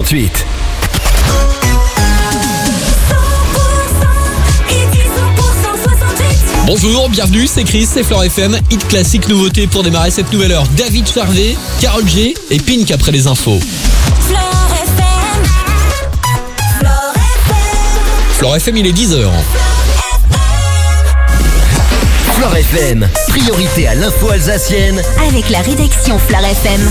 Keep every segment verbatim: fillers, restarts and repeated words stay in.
soixante-huit. Bonjour, bienvenue, c'est Chris, c'est Flore F M. Hit classique nouveauté pour démarrer cette nouvelle heure. David Charvet, Karol G et Pink après les infos. Flore F M. Flore F M. Flore F M, il est dix heures. Flore F M, priorité à l'info alsacienne Avec la rédaction Flore F M.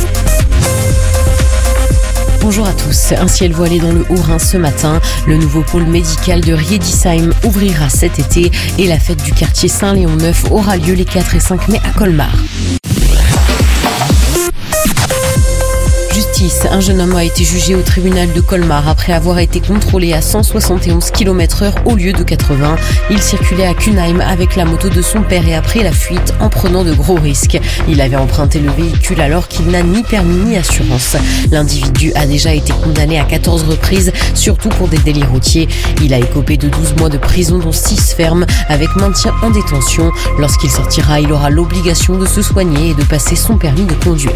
Bonjour à tous. Un ciel voilé dans le Haut-Rhin ce matin. Le nouveau pôle médical de Riedisheim ouvrira cet été et la fête du quartier Saint-Léon-Neuf aura lieu les quatre et cinq mai à Colmar. Justice, un jeune homme a été jugé au tribunal de Colmar après avoir été contrôlé à cent soixante et onze kilomètres heure au lieu de quatre-vingts. Il circulait à Kunheim avec la moto de son père et a pris la fuite en prenant de gros risques. Il avait emprunté le véhicule alors qu'il n'a ni permis ni assurance. L'individu a déjà été condamné à quatorze reprises, surtout pour des délits routiers. Il a écopé de douze mois de prison dont six fermes avec maintien en détention. Lorsqu'il sortira, il aura l'obligation de se soigner et de passer son permis de conduire.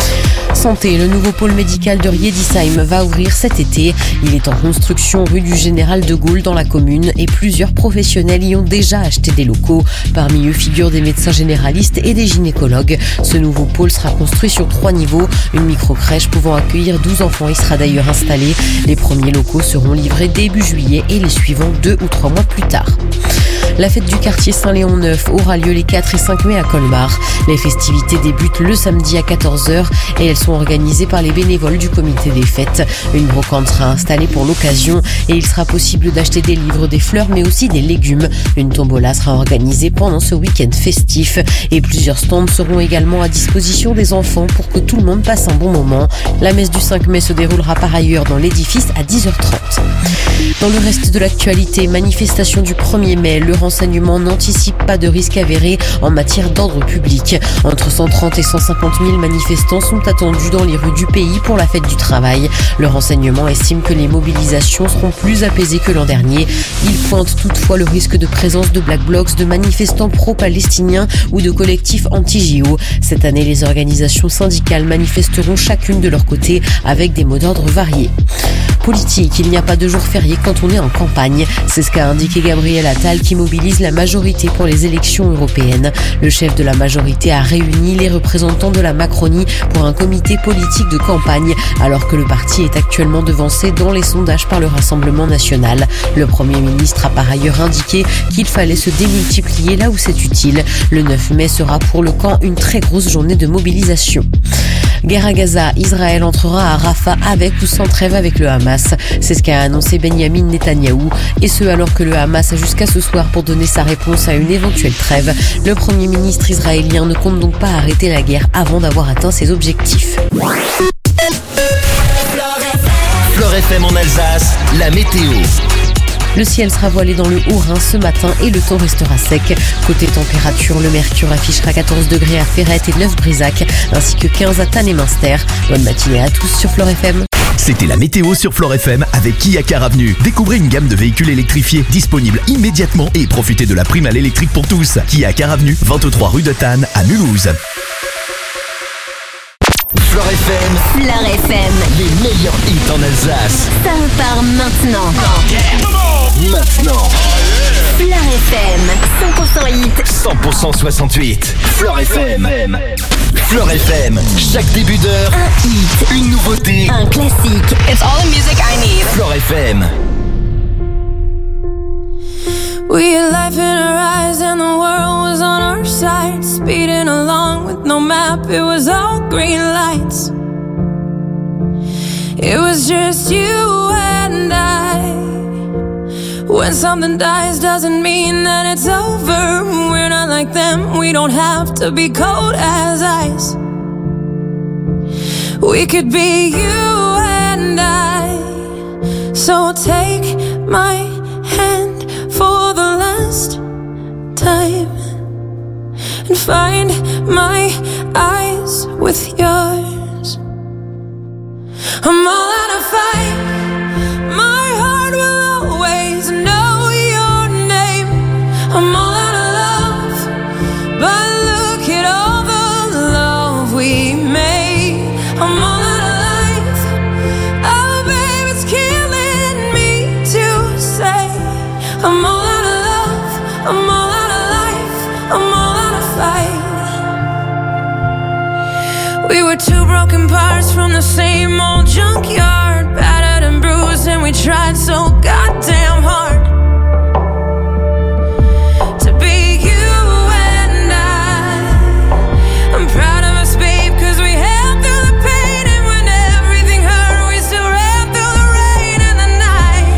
Santé, le nouveau pôle médical de Riedisheim va ouvrir cet été. Il est en construction rue du Général de Gaulle dans la commune et plusieurs professionnels y ont déjà acheté des locaux. Parmi eux figurent des médecins généralistes et des gynécologues. Ce nouveau pôle sera construit sur trois niveaux. Une micro-crèche pouvant accueillir douze enfants y sera d'ailleurs installée. Les premiers locaux seront livrés début juillet et les suivants deux ou trois mois plus tard. La fête du quartier Saint-Léon-Neuf aura lieu les quatre et cinq mai à Colmar. Les festivités débutent le samedi à quatorze heures et elles sont organisées par les bénévoles du comité des fêtes. Une brocante sera installée pour l'occasion et il sera possible d'acheter des livres, des fleurs mais aussi des légumes. Une tombola sera organisée pendant ce week-end festif et plusieurs stands seront également à disposition des enfants pour que tout le monde passe un bon moment. La messe du cinq mai se déroulera par ailleurs dans l'édifice à dix heures trente. Dans le reste de l'actualité, manifestation du premier mai, le renseignement n'anticipe pas de risque avéré en matière d'ordre public. Entre cent trente et cent cinquante mille manifestants sont attendus dans les rues du pays pour la fête du travail. Le renseignement estime que les mobilisations seront plus apaisées que l'an dernier. Il pointe toutefois le risque de présence de black blocs, de manifestants pro-palestiniens ou de collectifs anti-J O. Cette année, les organisations syndicales manifesteront chacune de leur côté avec des mots d'ordre variés. Politique, il n'y a pas de jour férié quand on est en campagne. C'est ce qu'a indiqué Gabriel Attal qui mobilise la majorité pour les élections européennes. Le chef de la majorité a réuni les représentants de la Macronie pour un comité politique de campagne, alors que le parti est actuellement devancé dans les sondages par le Rassemblement national. Le Premier ministre a par ailleurs indiqué qu'il fallait se démultiplier là où c'est utile. Le neuf mai sera pour le camp une très grosse journée de mobilisation. Guerre à Gaza, Israël entrera à Rafah avec ou sans trêve avec le Hamas. C'est ce qu'a annoncé Benyamin Netanyahou. Et ce alors que le Hamas a jusqu'à ce soir pour donner sa réponse à une éventuelle trêve. Le Premier ministre israélien ne compte donc pas arrêter la guerre avant d'avoir atteint ses objectifs. Flore F M en Alsace, la météo. Le ciel sera voilé dans le Haut-Rhin ce matin et le temps restera sec. Côté température, le mercure affichera quatorze degrés à Ferrette et neuf Brisac, ainsi que quinze à Thann et Münster. Bonne matinée à tous sur Flore F M. C'était la météo sur Flore F M avec Kia Car Avenue. Découvrez une gamme de véhicules électrifiés disponibles immédiatement et profitez de la prime à l'électrique pour tous. Kia Car Avenue, vingt-trois rue de Thann à Mulhouse. Flore F M, Flore F M. les meilleurs hits en Alsace. Ça repart maintenant. Maintenant, Flore F M. cent pour cent hit. cent pour cent soixante-huit. Flore F M. Flore F M, chaque début d'heure, Un hit. une nouveauté. Un classique. It's all the music I need. Flore F M. We had life in our eyes and the world was on our side. Speeding along with no map, it was all green lights. It was just you and I. When something dies doesn't mean that it's over. We're not like them, we don't have to be cold as ice. We could be you and I. So take my hand for the last time and find my eyes with yours. I'm all out of fight. My heart will always know your name. I'm all out of love, but look at all the love we made. I'm all out of life, oh baby. I'm all out of life, I'm all out of fight. We were two broken parts from the same old junkyard, battered and bruised, and we tried so goddamn hard to be you and I. I'm proud of us, babe, cause we held through the pain, and when everything hurt, we still ran through the rain and the night.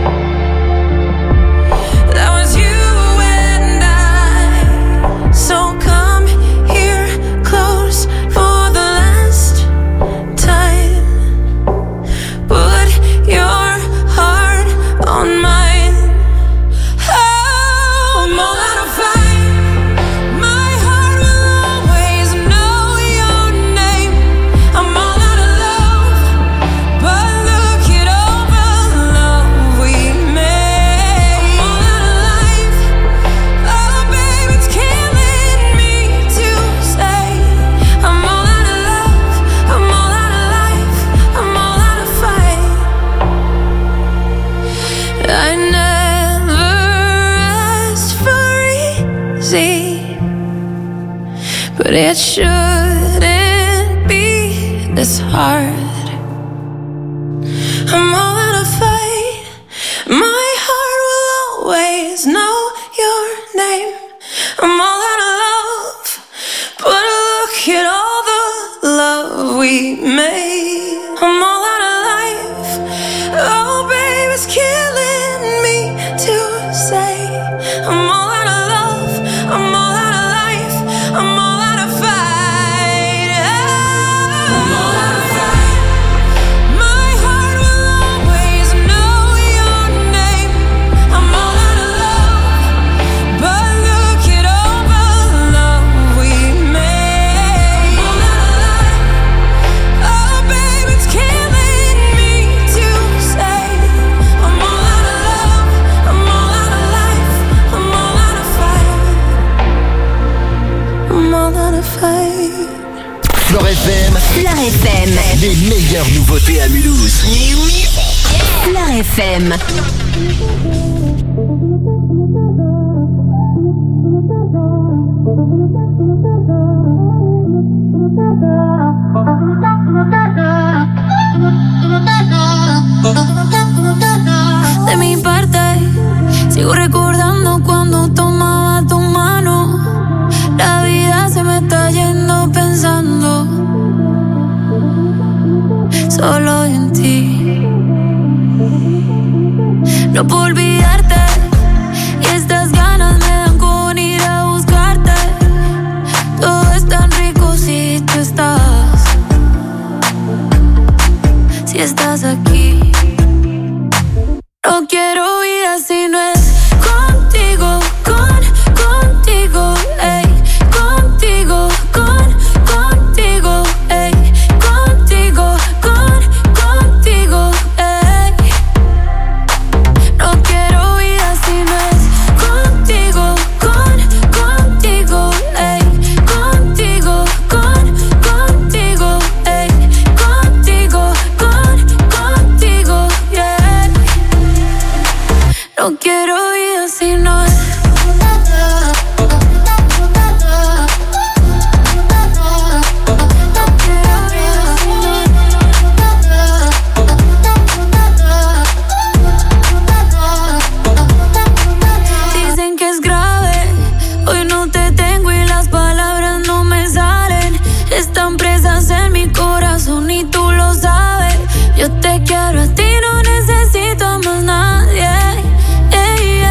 That was you and I. So come here close for the last time. Put your heart on mine. Oh, I'm all out of fight. My heart will always know your name. I'm all out of love, but look at all the love we made. I'm all out of life. Oh, babe, it's killing me to say. I'm all out of love, I'm all out of life, I'm all out of fight. I never asked for easy, but it shouldn't be this hard. I'm all out of fight. My heart will always know your name. I'm all out of love, but look at all the love we made. I'm all out of life. Oh, babe, it's killing me to say. I'm all out of love, I'm all out of life, I'm all out of fight. I'm all out of fight. My heart will always know your name. I'm all out of love, but look at all the love we made. I'm all out of life. Oh, babe, it's killing me to say. I'm all out of love, I'm all out of life, I'm all out of fight. I'm all out of fight. Flore F M, Fleur F M. les meilleures nouveautés à Mulhouse. Fleur F M. De mi parte, sigo recordando cuando tomaba tu mano. La vida se me está yendo pensando solo en ti. No puedo olvidarte y estas ganas me dan con ir a buscarte. Todo es tan rico si tú estás, si estás aquí. No quiero vida si no es contigo, con, contigo, ey, contigo, con, contigo, ey, contigo, con, contigo, ey. No quiero vida si no es contigo, con, contigo, ey, contigo, con, contigo, ey, contigo, con, contigo, yeah. No quiero vida si no es. Dicen que es grave, hoy no te tengo y las palabras no me salen. Están presas en mi corazón y tú lo sabes. Yo te quiero a ti, no necesito a más nadie. Ey,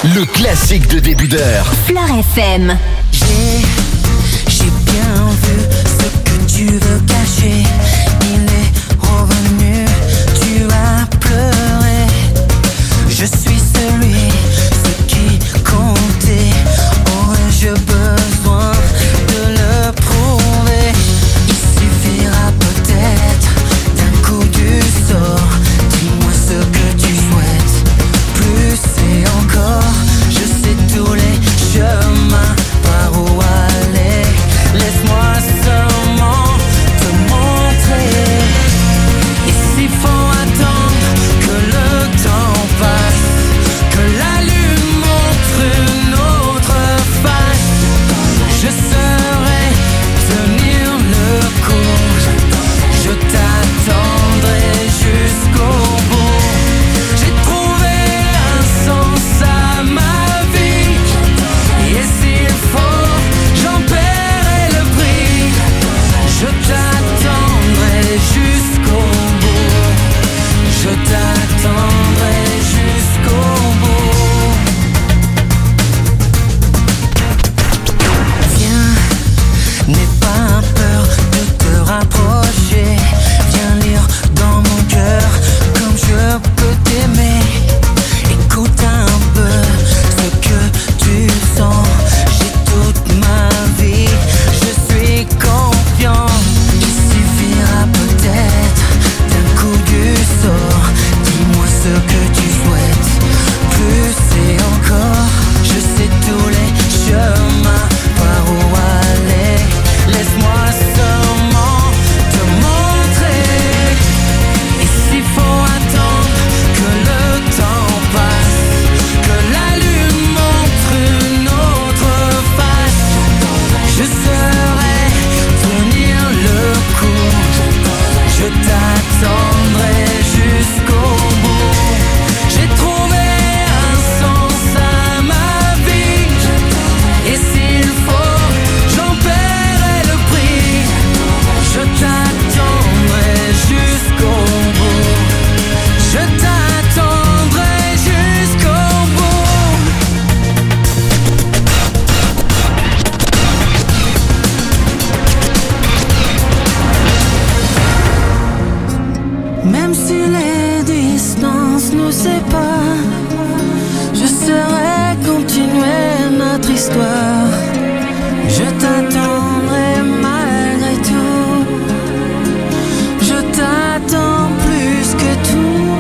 le classique de début d'heure. Fleur F M. J'ai, j'ai bien vu ce que tu veux cacher. Il est revenu, tu as pleuré. Je suis celui, ce qui comptait. Aurais-je besoin de le prouver? Il suffira peut-être d'un coup du sort. Dis-moi ce que tu souhaites. Plus et encore, je sais tous les chemins par où aller. Laisse-moi seulement te montrer. Et s'il faut attendre que le temps passe, que la lune montre une autre face, je saurai tenir le coup. Je t'attendrai jusqu'au bout. J'ai trouvé un sens à ma vie. Et s'il faut, j'en paierai le prix. Je t'attendrai jusqu'au bout. Je t'attendrai jusqu'au bout. Viens, n'aie pas peur de te rapprocher. Viens lire dans mon cœur comme je peux t'aimer. Écoute un peu ce que tu sens. J'ai toute ma vie, je suis confiant. Il suffira peut-être d'un coup du sort. Dis-moi ce que tu souhaites. Plus et encore, je sais tous les chemins par où aller. Laisse-moi seulement te montrer. Et s'il faut attendre que le temps passe, que la lune montre une autre face, je saurai tenir le coup. Je t'attendrai jusqu'au bout. J'ai trouvé un sens à ma vie. Et s'il faut, j'en paierai le prix. Je t'attendrai jusqu'au bout. Je t'attendrai jusqu'au bout. Même si les distances nous séparent, je saurai continuer notre histoire. Je t'attendrai malgré tout. Je t'attends plus que tout.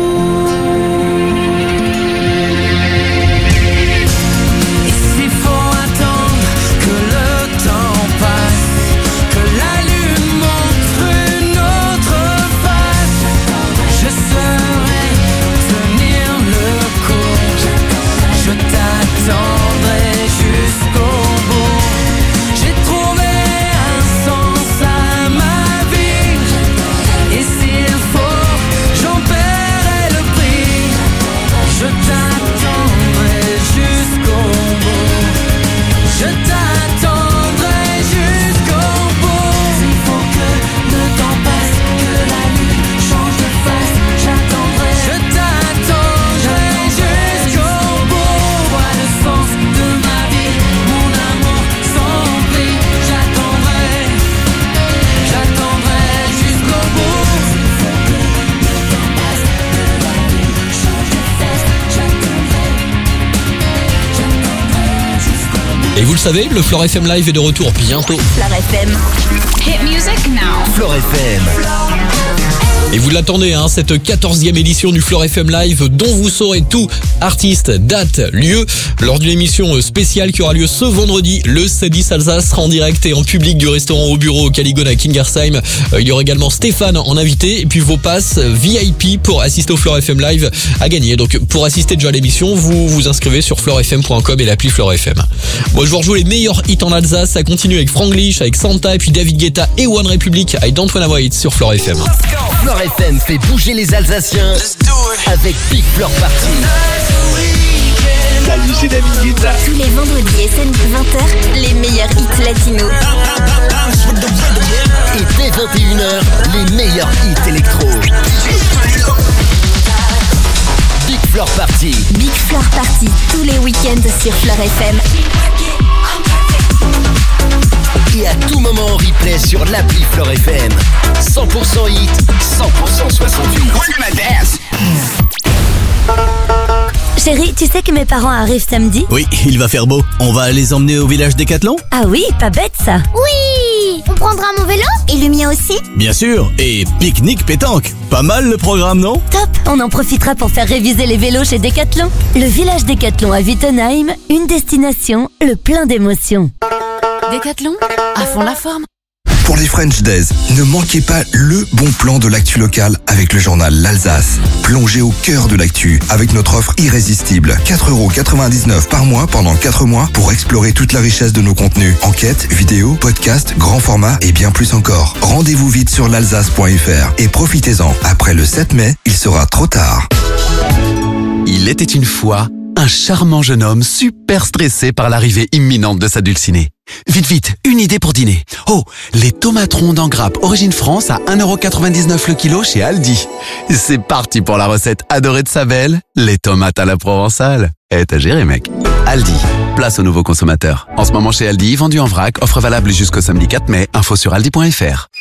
Et s'il faut attendre que le temps passe, que la lune montre une autre face, je saurai tenir le coup. Je t'attendrai jusqu'au bout. J'ai trouvé un sens à ma vie. Et s'il faut, j'en paierai le prix. Je t'attendrai jusqu'au bout. Je t'attendrai jusqu'au bout. S'il faut que le temps passe, que la lune change de face, j'attendrai. Je t'attendrai jusqu'au bout. Vois le sens de ma vie, mon amour sans prix. J'attendrai, j'attendrai jusqu'au bout. S'il faut que le temps passe, que la lune change de face, j'attendrai, j'attendrai jusqu'au bout. Et vous le savez, le Fleur F M Live est de retour bientôt. Fleur F M. Hit music now. Fleur F M. Et vous l'attendez, hein, cette quatorzième édition du Fleur F M Live dont vous saurez tout, artistes, date, lieu, lors d'une émission spéciale qui aura lieu ce vendredi. Le Sadis Alsace sera en direct et en public du restaurant au bureau au Caligone à Kingersheim. Il y aura également Stéphane en invité et puis vos passes V I P pour assister au Fleur F M Live à gagner. Donc pour assister déjà à l'émission, vous vous inscrivez sur fleur f m point com et l'appli Fleur F M. Moi je vous rejoue les meilleurs hits en Alsace, ça continue avec Franglish, avec Santa et puis David Guetta et One Republic avec Don't Wanna Wait sur Fleur F M. Fleur F M fait bouger les Alsaciens avec Big Fleur Party. Salut, c'est David Guetta. Tous les vendredis et samedis vingt heures, les meilleurs hits latinos. Et dès vingt et une heures, les meilleurs hits électro. Big Fleur Party. Big Fleur Party. party tous les week-ends sur Fleur F M. Et à tout moment en replay sur l'appli Fleur F M. cent pour cent hit, cent pour cent soixante-huit. Chérie, tu sais que mes parents arrivent samedi? Oui, il va faire beau. On va les emmener au village Décathlon? Ah oui, pas bête ça. Oui! On prendra mon vélo? Et le mien aussi? Bien sûr, et pique-nique pétanque. Pas mal le programme, non? Top, on en profitera pour faire réviser les vélos chez Décathlon. Le village Décathlon à Wittenheim, une destination, le plein d'émotions. Décathlon, à fond la forme. Pour les French Days, ne manquez pas le bon plan de l'actu locale avec le journal L'Alsace. Plongez au cœur de l'actu avec notre offre irrésistible. quatre euros quatre-vingt-dix-neuf par mois pendant quatre mois pour explorer toute la richesse de nos contenus. Enquêtes, vidéos, podcasts, grand format et bien plus encore. Rendez-vous vite sur l'alsace point f r et profitez-en. Après le sept mai, il sera trop tard. Il était une fois un charmant jeune homme super stressé par l'arrivée imminente de sa dulcinée. Vite, vite, une idée pour dîner. Oh, les tomates rondes en grappe Origine France à un euro quatre-vingt-dix-neuf le kilo chez Aldi. C'est parti pour la recette adorée de sa belle, les tomates à la provençale. Eh, t'as géré, mec. Aldi, place aux nouveaux consommateurs. En ce moment chez Aldi, vendu en vrac, offre valable jusqu'au samedi quatre mai, info sur aldi point f r.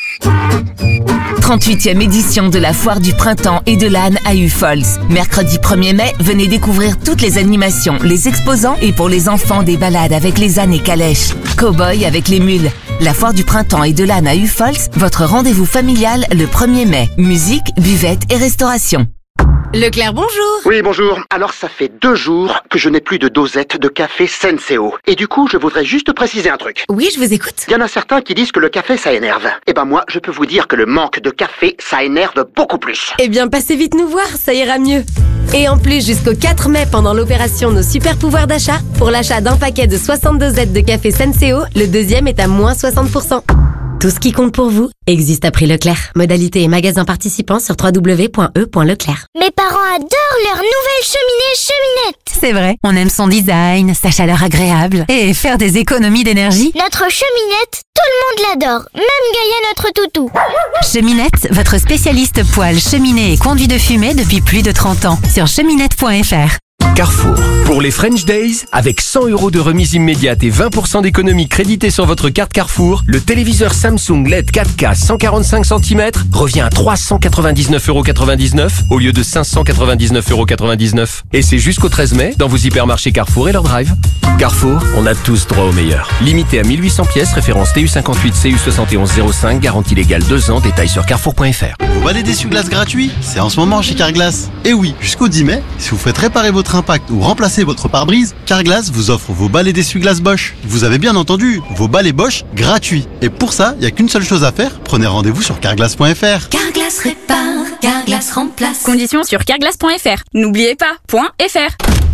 trente-huitième édition de la foire du printemps et de l'âne à Uffholz. Mercredi premier mai, venez découvrir toutes les animations, les exposants et pour les enfants des balades avec les ânes et calèches. Cow-boy avec les mules. La foire du printemps et de l'âne à Uffholz, votre rendez-vous familial le premier mai. Musique, buvette et restauration. Leclerc, bonjour. Oui, bonjour. Alors, ça fait deux jours que je n'ai plus de dosette de café Senseo. Et du coup, je voudrais juste préciser un truc. Oui, je vous écoute. Il y en a certains qui disent que le café, ça énerve. Eh ben moi, je peux vous dire que le manque de café, ça énerve beaucoup plus. Eh bien, passez vite nous voir, ça ira mieux. Et en plus, jusqu'au quatre mai, pendant l'opération Nos Super Pouvoirs d'achat, pour l'achat d'un paquet de soixante-deux Z de café Senseo, le deuxième est à moins soixante pour cent. Tout ce qui compte pour vous existe à prix Leclerc. Modalité et magasin participants sur w w w point e point leclerc. Mes parents adorent leur nouvelle cheminée Cheminette. C'est vrai, on aime son design, sa chaleur agréable et faire des économies d'énergie. Notre cheminette, tout le monde l'adore, même Gaïa notre toutou. Cheminette, votre spécialiste poêle, cheminée et conduit de fumée depuis plus de trente ans sur cheminette point f r. Carrefour. Pour les French Days, avec cent euros de remise immédiate et vingt pour cent d'économie créditée sur votre carte Carrefour, le téléviseur Samsung L E D quatre K cent quarante-cinq centimètres revient à trois cent quatre-vingt-dix-neuf euros quatre-vingt-dix-neuf au lieu de cinq cent quatre-vingt-dix-neuf euros quatre-vingt-dix-neuf. Et c'est jusqu'au treize mai dans vos hypermarchés Carrefour et leur drive. Carrefour, on a tous droit au meilleur. Limité à mille huit cents pièces, référence T U cinquante-huit C U soixante et onze zéro cinq, garantie légale deux ans, détails sur carrefour point f r. Vous balai d'essuie-glace gratuit, c'est en ce moment chez Carglass. Et oui, jusqu'au dix mai, si vous faites réparer votre impact ou remplacer votre pare-brise, Carglass vous offre vos balais d'essuie-glace Bosch. Vous avez bien entendu, vos balais Bosch gratuits. Et pour ça, il n'y a qu'une seule chose à faire, prenez rendez-vous sur carglass point f r. Carglass répare, Carglass remplace. Conditions sur carglass point f r. N'oubliez pas, .fr.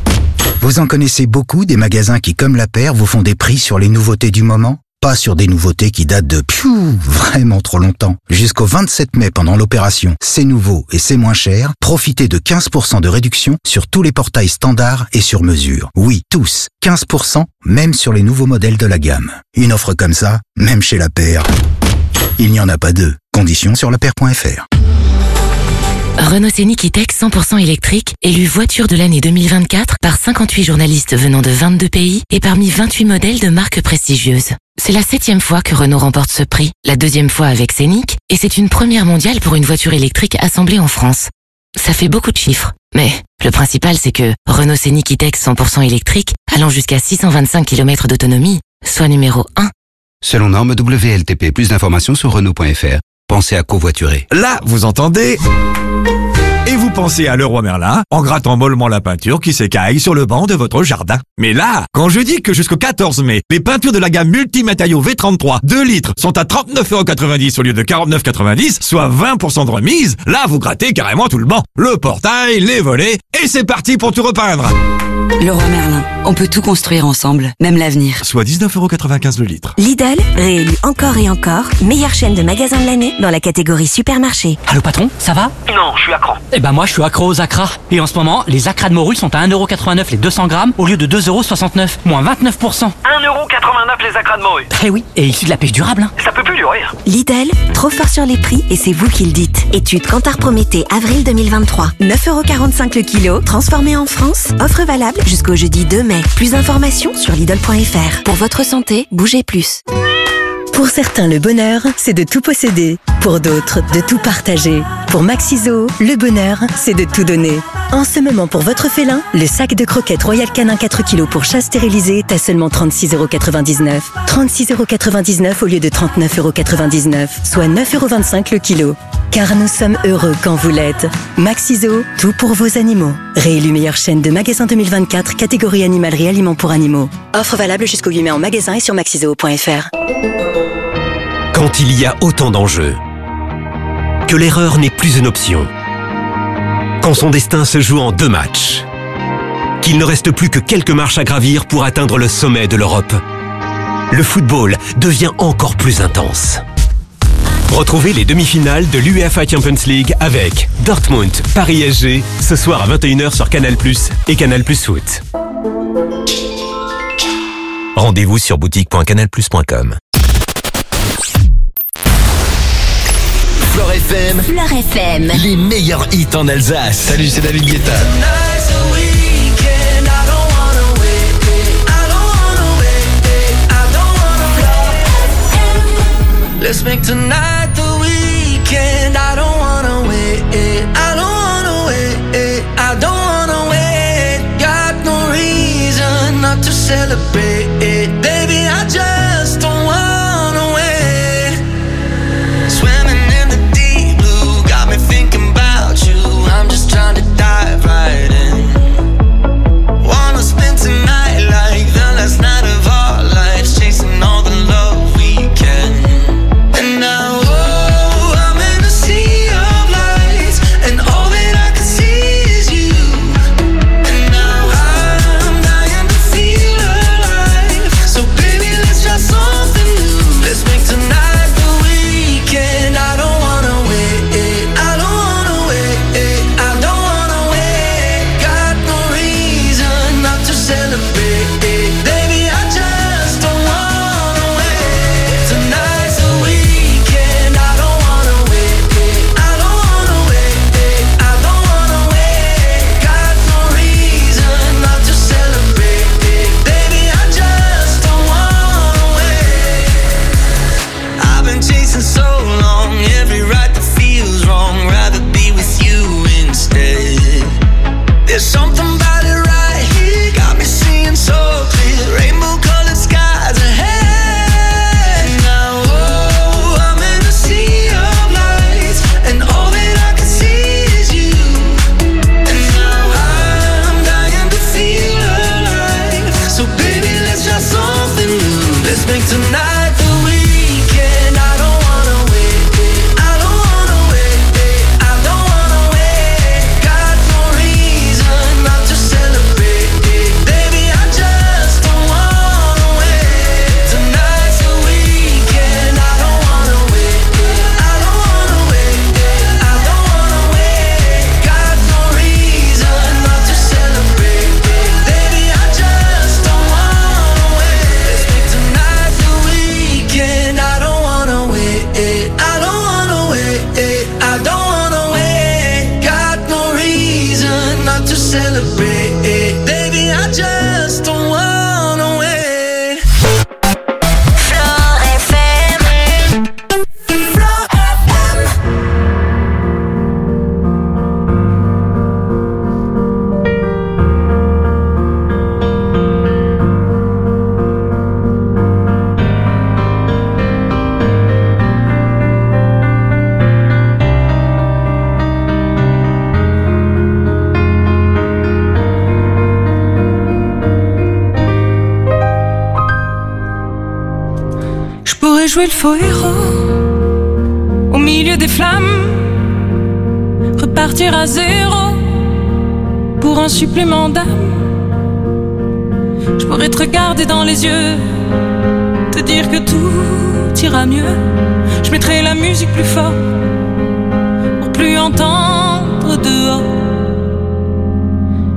Vous en connaissez beaucoup des magasins qui, comme la paire, vous font des prix sur les nouveautés du moment? Pas sur des nouveautés qui datent de piou, vraiment trop longtemps. Jusqu'au vingt-sept mai pendant l'opération C'est nouveau et c'est moins cher, profitez de quinze pour cent de réduction sur tous les portails standards et sur mesure. Oui, tous. quinze pour cent, même sur les nouveaux modèles de la gamme. Une offre comme ça, même chez la paire, il n'y en a pas deux. Conditions sur la paire point f r. Renault Scénic E-Tech cent pour cent électrique, élu voiture de l'année deux mille vingt-quatre par cinquante-huit journalistes venant de vingt-deux pays et parmi vingt-huit modèles de marques prestigieuses. C'est la septième fois que Renault remporte ce prix, la deuxième fois avec Scénic, et c'est une première mondiale pour une voiture électrique assemblée en France. Ça fait beaucoup de chiffres, mais le principal c'est que Renault Scénic E-Tech cent pour cent électrique, allant jusqu'à six cent vingt-cinq kilomètres d'autonomie, soit numéro un. Selon norme W L T P, plus d'informations sur Renault point f r. Pensez à covoiturer. Là, vous entendez ? Et vous pensez à Leroy Merlin en grattant mollement la peinture qui s'écaille sur le banc de votre jardin. Mais là, quand je dis que jusqu'au quatorze mai, les peintures de la gamme Multimatériaux V trente-trois deux litres sont à trente-neuf euros quatre-vingt-dix au lieu de quarante-neuf euros quatre-vingt-dix, soit vingt pour cent de remise, là vous grattez carrément tout le banc. Le portail, les volets, et c'est parti pour tout repeindre. Leroy Merlin, on peut tout construire ensemble, même l'avenir. Soit dix-neuf euros quatre-vingt-quinze le litre. Lidl, réélu encore et encore, meilleure chaîne de magasins de l'année dans la catégorie supermarché. Allô patron, ça va? Non, je suis à cran. Eh ben moi Moi, je suis accro aux acras. Et en ce moment, les acras de morue sont à un euro quatre-vingt-neuf les deux cents grammes au lieu de deux euros soixante-neuf, moins vingt-neuf pour cent. un euro quatre-vingt-neuf les acras de morue. Eh oui, et issu de la pêche durable. Hein. Ça peut plus durer. Lidl, trop fort sur les prix et c'est vous qui le dites. Étude Kantar Prométhée, avril deux mille vingt-trois. neuf euros quarante-cinq le kilo, transformé en France. Offre valable jusqu'au jeudi deux mai. Plus d'informations sur Lidl point F R. Pour votre santé, bougez plus. Pour certains, le bonheur, c'est de tout posséder. Pour d'autres, de tout partager. Pour Maxiso, le bonheur, c'est de tout donner. En ce moment, pour votre félin, le sac de croquettes Royal Canin quatre kilos pour chat stérilisé est à seulement trente-six euros quatre-vingt-dix-neuf. trente-six euros quatre-vingt-dix-neuf au lieu de trente-neuf euros quatre-vingt-dix-neuf, soit neuf euros vingt-cinq le kilo. Car nous sommes heureux quand vous l'êtes. Maxiso, tout pour vos animaux. Réélu meilleure chaîne de magasins deux mille vingt-quatre, catégorie animalerie aliments pour animaux. Offre valable jusqu'au huit mai en magasin et sur maxiso point F R. Quand il y a autant d'enjeux, que l'erreur n'est plus une option, quand son destin se joue en deux matchs, qu'il ne reste plus que quelques marches à gravir pour atteindre le sommet de l'Europe, le football devient encore plus intense. Retrouvez les demi-finales de l'UEFA Champions League avec Dortmund, Paris S G, ce soir à vingt et une heures sur Canal plus, et Canal plus Foot. Rendez-vous sur boutique point canal plus point com. Flore F M. Flore F M. Les meilleurs hits en Alsace. Salut, c'est David Guetta. Let's make tonight the weekend. I don't wanna wait. I don't wanna wait. I don't wanna wait. Got no reason not to celebrate. Baby, I just don't wanna wait. Swimming in the deep blue, got me thinking about you. I'm just trying to dive right in. Wanna spend tonight like the last night of our lives, chasing all the love we can. And now, oh, I'm in a sea of lights, and all that I can see is you. And now I'm dying to feel alive. So baby, let's try something new. Let's make tonight the weekend. I don't wanna wait. I don't wanna wait. I don't wanna wait. Got no reason not to celebrate. Baby, I just don't wanna wait. Tonight's the weekend. I don't wanna wait. I don't wanna wait. I don't wanna wait. Got no reason not to celebrate. Baby, I just don't wanna wait. I've been chasing so long, every right that feels wrong. Rather be with you instead. There's something about it right here, got me seeing so clear. Rainbow colored skies ahead. Now, oh, I'm in a sea of lights, and all that I can see is you. And now I'm dying to feel alive. So baby, let's try something new. Let's make tonight the weekend. I don't wanna wait. I don't wanna wait. I don't wanna wait. Got no reason not to celebrate. Baby, I just don't wanna wait. Tonight's the weekend. I don't wanna wait. I don't wanna wait. I don't wanna wait. Got no reason not to celebrate. Baby, I just don't wanna wait. Let's make tonight the weekend. I don't wanna wait. I don't wanna wait. I don't wanna wait. Got no reason not to celebrate. Baby, I just don't wanna wait. Flore F M. Flore F M. Je pourrais jouer le faux héros au milieu des flammes, repartir à zéro pour un supplément d'âme. Je pourrais te regarder dans les yeux, te dire que tout ira mieux. Je mettrai la musique plus fort pour plus entendre dehors.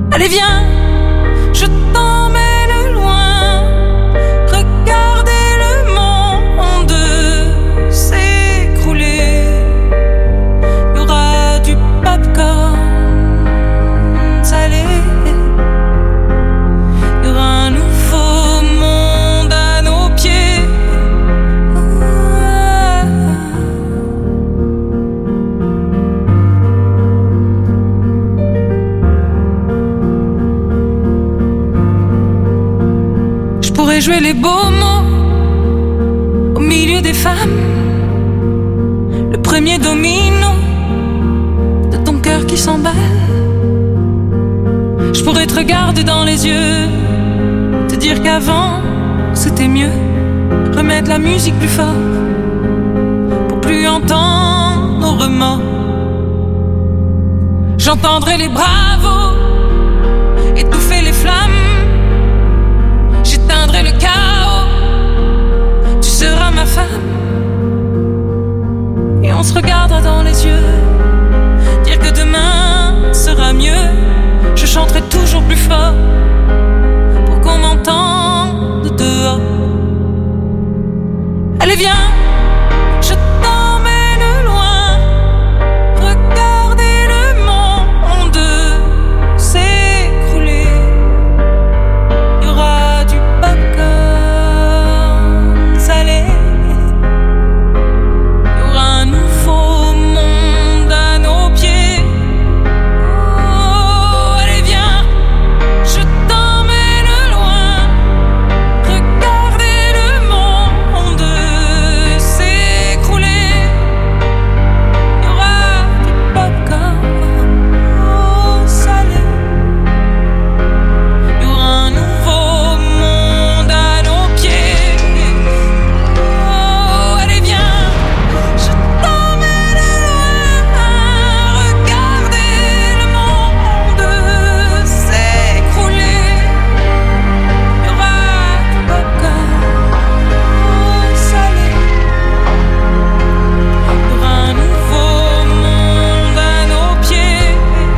Allez viens, je t'emmène loin. Regardez le monde s'écrouler. Il y aura du popcorn salé. Il y aura un nouveau monde à nos pieds. Je pourrais jouer les beaux mots au milieu des femmes. Le premier domino de ton cœur qui s'emballe. Je pourrais te regarder dans les yeux, te dire qu'avant c'était mieux. Remettre la musique plus fort pour plus entendre nos remords. J'entendrai les bravos étouffer les flammes. J'éteindrai le chaos. Tu seras ma femme. Et on se regardera dans les yeux, dire que demain sera mieux. Je chanterai toujours plus fort pour qu'on m'entende dehors. Allez viens, je t'emmène loin. Regardez le monde s'écrouler. Il y aura du popcorn salé. Il y aura un nouveau monde à nos pieds. Oh, allez viens, je t'emmène loin. Regardez le monde s'écrouler. Il y aura du popcorn oh, salé. Il y aura un nouveau monde à nos pieds. Oh, allez viens, je t'emmène loin. Regardez le monde s'écrouler. Il y aura du popcorn oh, salé. Il y aura un nouveau monde à nos pieds.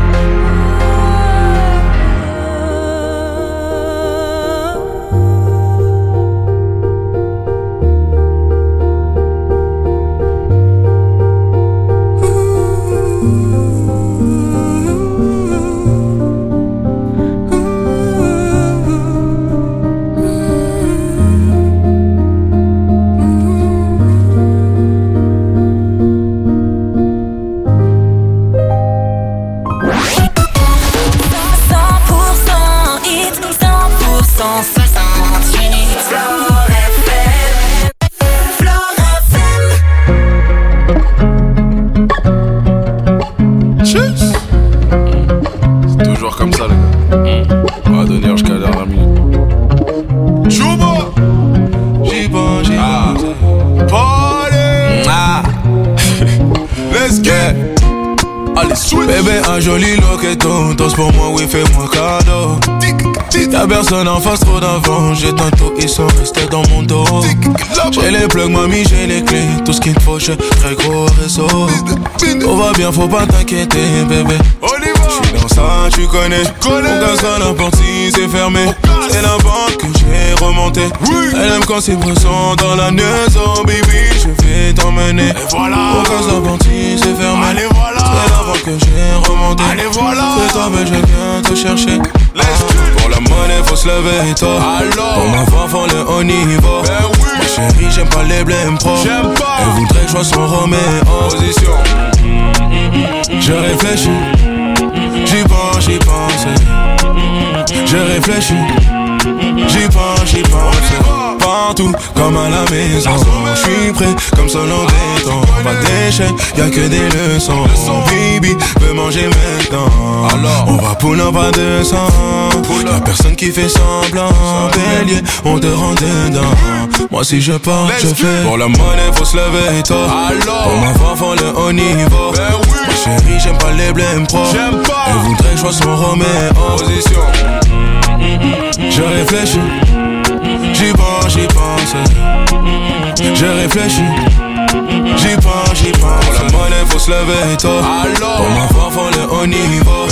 cent pour cent hit, cent pour cent soixante-huit. Floor F M, Floor F M. Tchuss. C'est toujours comme ça les gars. On va donner jusqu'à la dernière minute. Chouba. J'y pense, j'y pense. Party. Ah. Let's get. Allez, switch. Bébé, un joli loqueton. Danse pour moi, oui, fais-moi cadeau. Y'a personne en face, trop d'avant. J'ai tantôt, ils sont restés dans mon dos. J'ai les plugs, mamie, j'ai les clés. Tout ce qu'il me faut, j'ai très gros réseau. Tout va bien, faut pas t'inquiéter, bébé. J'suis dans ça, tu connais. On casse à la porte si c'est fermé. C'est la banque que j'ai remonté. Elle aime quand c'est pressant dans la maison, baby. Je vais t'emmener. On casse la porte si c'est fermé. Allez, voilà. C'est la banque que j'ai remonté. Allez, voilà. C'est toi, mais je viens te chercher. Pour la monnaie, faut se lever tôt. Pour ma voix, faut le haut niveau. Ben oui. Ma chérie, j'aime pas les blèmes pro. J'aime pas. Elle voudrait que je sois son Roméo. Position. Je réfléchis. J'y pense, j'y pense. Je réfléchis. J'y pense, j'y pense. Partout, comme à la maison. J'suis prêt, comme seul en béton. Pas d'échec, y'a que des leçons. Baby, veut manger maintenant. Alors, on va pull up à deux cents. Y'a personne qui fait semblant. Bélier, on te rend dedans. Moi si je pars, je fais. Pour la monnaie, faut se lever tôt. Pour ma voix, faut le haut niveau. Ma chérie, j'aime pas les blèmes pro. Elle voudrait que je sois son Roméo. Position. Je réfléchis. J'y pense, j'y pense. Je réfléchis. J'y pense, j'y pense. Pour la monnaie, faut se lever tôt. Pour ma voix, faut le haut niveau.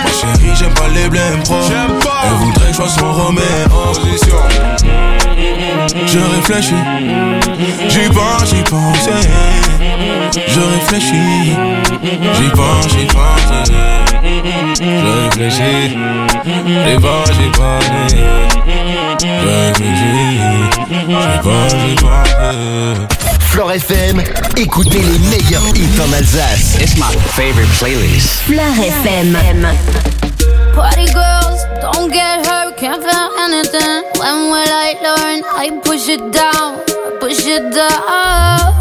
Chérie, j'aime pas les blèmes pro. Elle voudrait que je fasse mon Roméo. Position. Je réfléchis, j'y pense, j'y pense. Je réfléchis, j'y pense, j'y pense. Je réfléchis, j'y pense, j'y pense. Je réfléchis, j'y pense, j'y pense. Flore F M, écoutez les meilleurs hits en Alsace. It's my favorite playlist. Flore F M. Party girls, don't get hurt, can't feel anything. When will I learn? I push it down, push it down.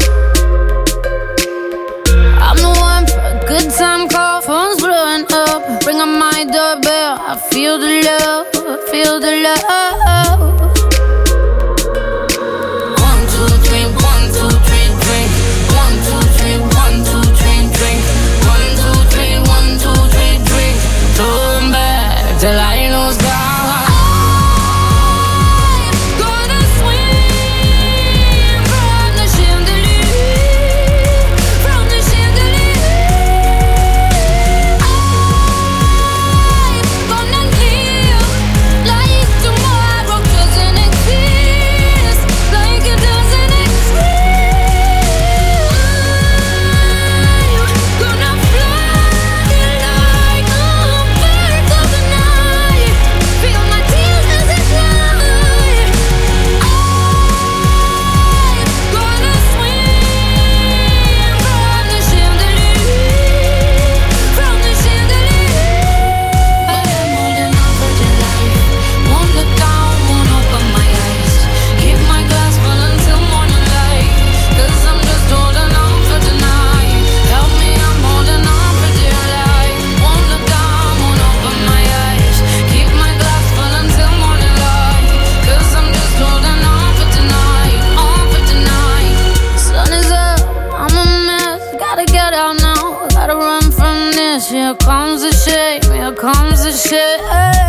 I'm the one for a good time call, phone's blowing up. Ring on my doorbell, I feel the love, I feel the love. One, two, three, one, two, three, drink. One, two, three, one, two, three, drink. One, two, three, one, two, three, drink. Turn back till I lose God. Here comes the shame, here comes the shame.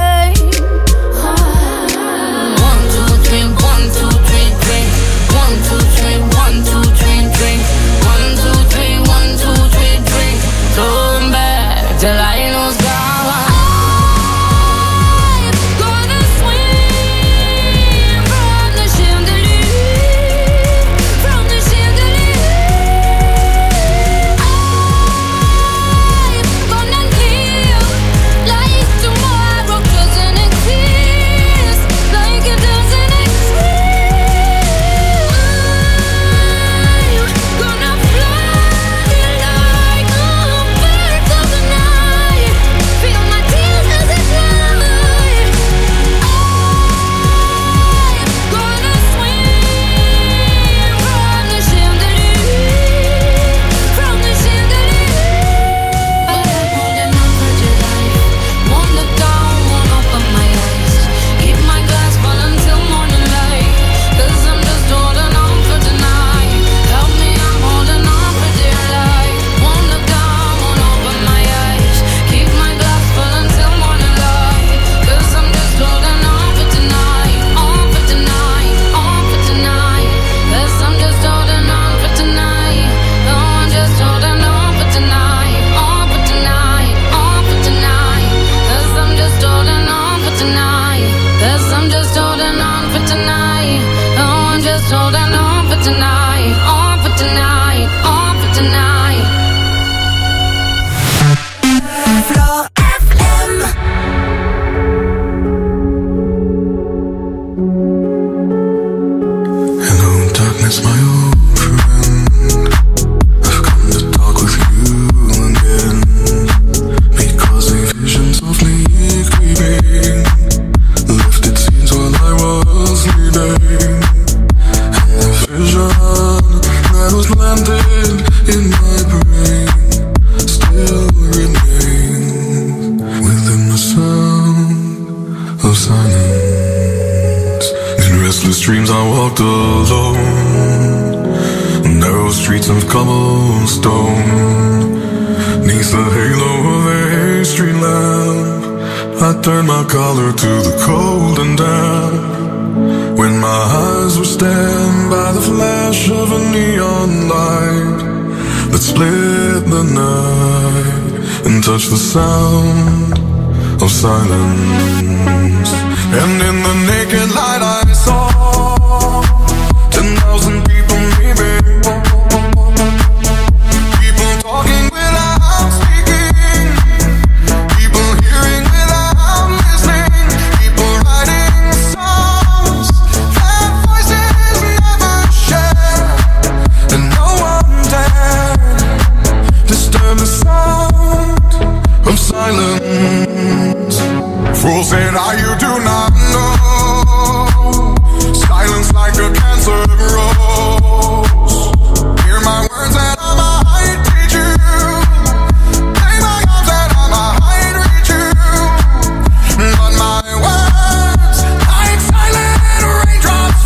One, two, three, one, two, three, drink. One, two, three, one, two, three, drink. One, two, three, one, two, three, drink. Turn back till I lose God. touch the sound of silence. And in the naked light I saw ten thousand people maybe, people talking without speaking, people hearing without listening, people writing songs that voices never share, and no one dared disturb the sound of silence. Fools say now you do not know, silence like a cancer grows. Hear my words and I might teach you, play my arms and I might reach you, but my words like silent raindrops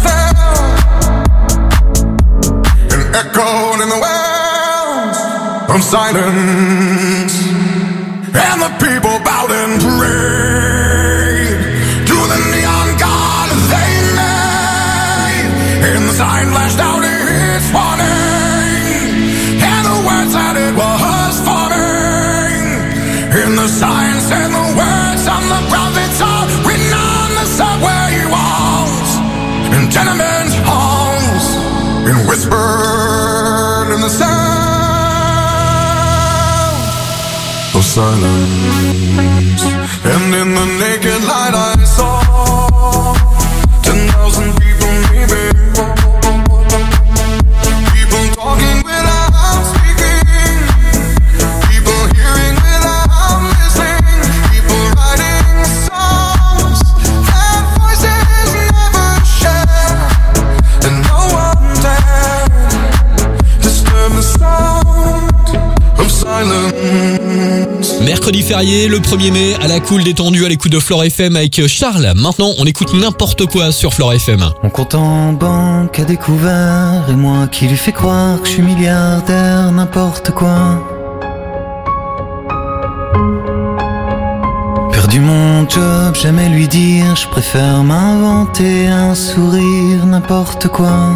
fell and echoed in the wells of silence. And the people bowed and prayed to the neon god they made. And the sign flashed out its warning, and the words that it was forming. And the sign said the words on the prophets are written on the subway walls, in tenement halls, and whispered in the sound of silence. And in the naked light I saw ten thousand people maybe, people talking without speaking, people hearing without listening, people writing songs that voices never share, and no one dared disturb the sound of silence. Mercredi férié, le premier mai, à la cool détendue à l'écoute de Flore F M avec Charles. Maintenant, on écoute n'importe quoi sur Flore F M. Mon compte en banque a découvert, et moi qui lui fais croire que je suis milliardaire, n'importe quoi. Perdu mon job, jamais lui dire, je préfère m'inventer un sourire, n'importe quoi.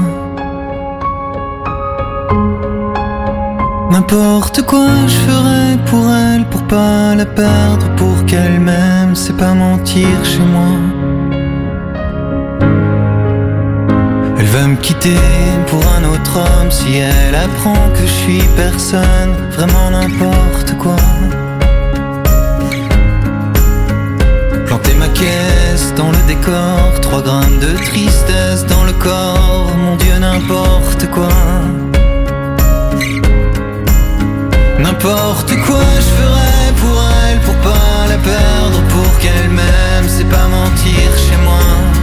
N'importe quoi je ferais pour elle, pour pas la perdre, pour qu'elle m'aime, c'est pas mentir chez moi. Elle va me quitter pour un autre homme, si elle apprend que je suis personne, vraiment n'importe quoi. Planter ma caisse dans le décor, trois grammes de tristesse dans le corps, mon Dieu n'importe quoi. N'importe quoi je ferais pour elle, pour pas la perdre, pour qu'elle m'aime, c'est pas mentir chez moi.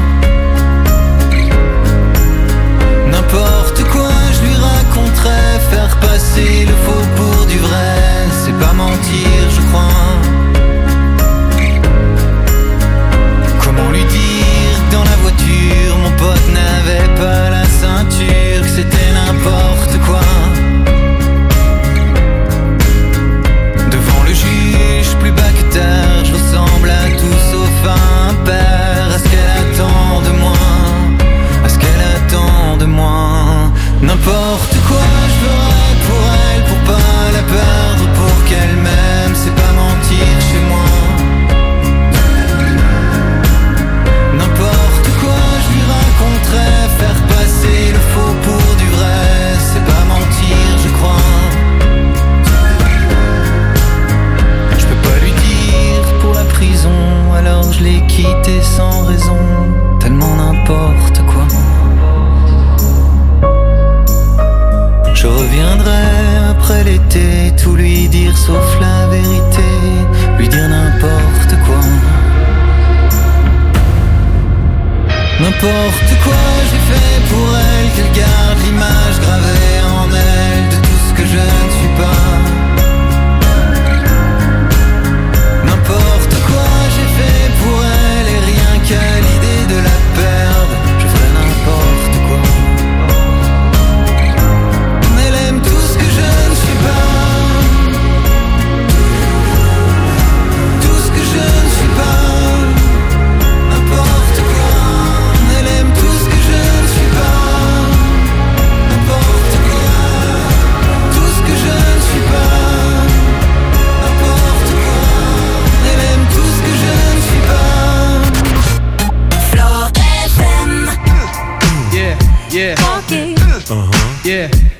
N'importe quoi je lui raconterais, faire passer le faux pour du vrai, c'est pas mentir je crois. Comment lui dire que dans la voiture mon pote n'avait pas la ceinture, que c'était n'importe quoi. Plus bas que terre, je ressemble à tout sauf un père. À ce qu'elle attend de moi, à ce qu'elle attend de moi. N'importe quoi je ferais pour elle, pour pas la perdre, pour qu'elle m'aime, c'est pas mentir chez moi. N'importe quoi je lui raconterais, faire passer le faux pour du vrai, c'est pas mentir je crois. Prison, alors je l'ai quitté sans raison, tellement n'importe quoi. Je reviendrai après l'été, tout lui dire sauf la vérité, lui dire n'importe quoi. N'importe quoi j'ai fait pour elle, qu'elle garde l'image gravée en elle de tout ce que je ne suis pas. N'importe quoi j'ai fait pour elle, et rien qu'à l'idée de la perdre, je ferais n'importe quoi. Elle aime tout ce que je ne suis pas.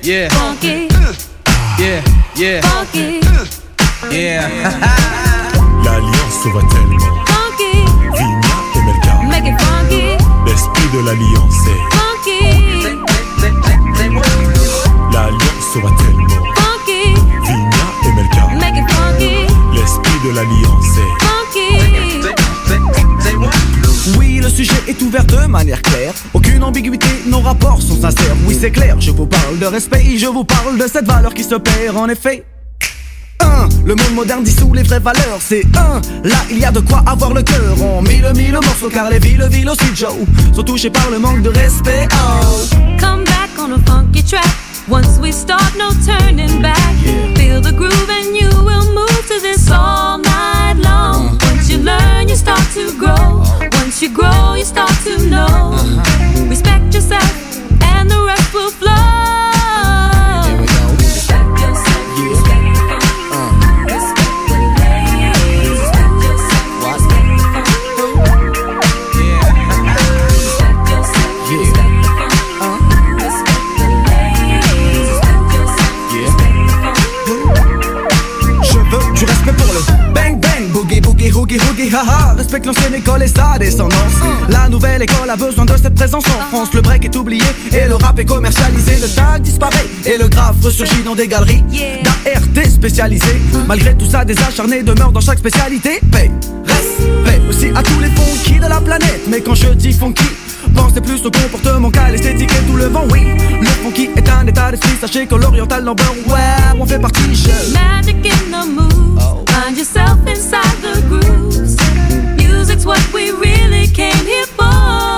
Yeah. funky, Yeah, yeah. funky, Yeah. L'alliance va tellement. funky, Vigna et Melka. make it funky, L'esprit de l'alliance est. funky, L'alliance va tellement. funky, Vigna et Melka. make it funky, L'esprit de l'alliance est. funky. Oui, le sujet est ouvert de manière claire. Aucune ambiguïté, nos rapports sont sincères. Oui, c'est clair, je vous parle de respect, je vous parle de cette valeur qui se perd en effet. Un, le monde moderne dissout les vraies valeurs. C'est un, là il y a de quoi avoir le cœur. On mille mille morceaux car les villes, villes aussi Joe sont touchées par le manque de respect. Oh. Come back on a funky track. Once we start, no turning back. Feel the groove and you will move to this all night long. Once you learn, you start to grow. Once you grow, you start to know. Respect yourself and the rest will flow. Respect yourself, respect the funk. Respect the ladies. Respect yourself, respect the funk. Respect yourself, respect the funk. Respect the ladies. Respect yourself, respect the funk. Je veux du respect pour le bang bang, boogie boogie hoogie hoogie haha. Respecte l'ancienne école et sa descendance. La nouvelle école a besoin de cette présence en France. Le break est oublié et le rap est commercialisé. Le tag disparaît et le graphe ressurgit dans des galeries d'A R T spécialisées. Malgré tout ça, des acharnés demeurent dans chaque spécialité. Paix, respect aussi à tous les funky de la planète. Mais quand je dis funky, pensez plus au comportement qu'à l'esthétique et tout le vent, oui. Le funky est un état d'esprit, sachez que l'oriental number, ouais, on fait partie, je... Magic in the moves. Find yourself inside the grooves. Music's what we really came here for.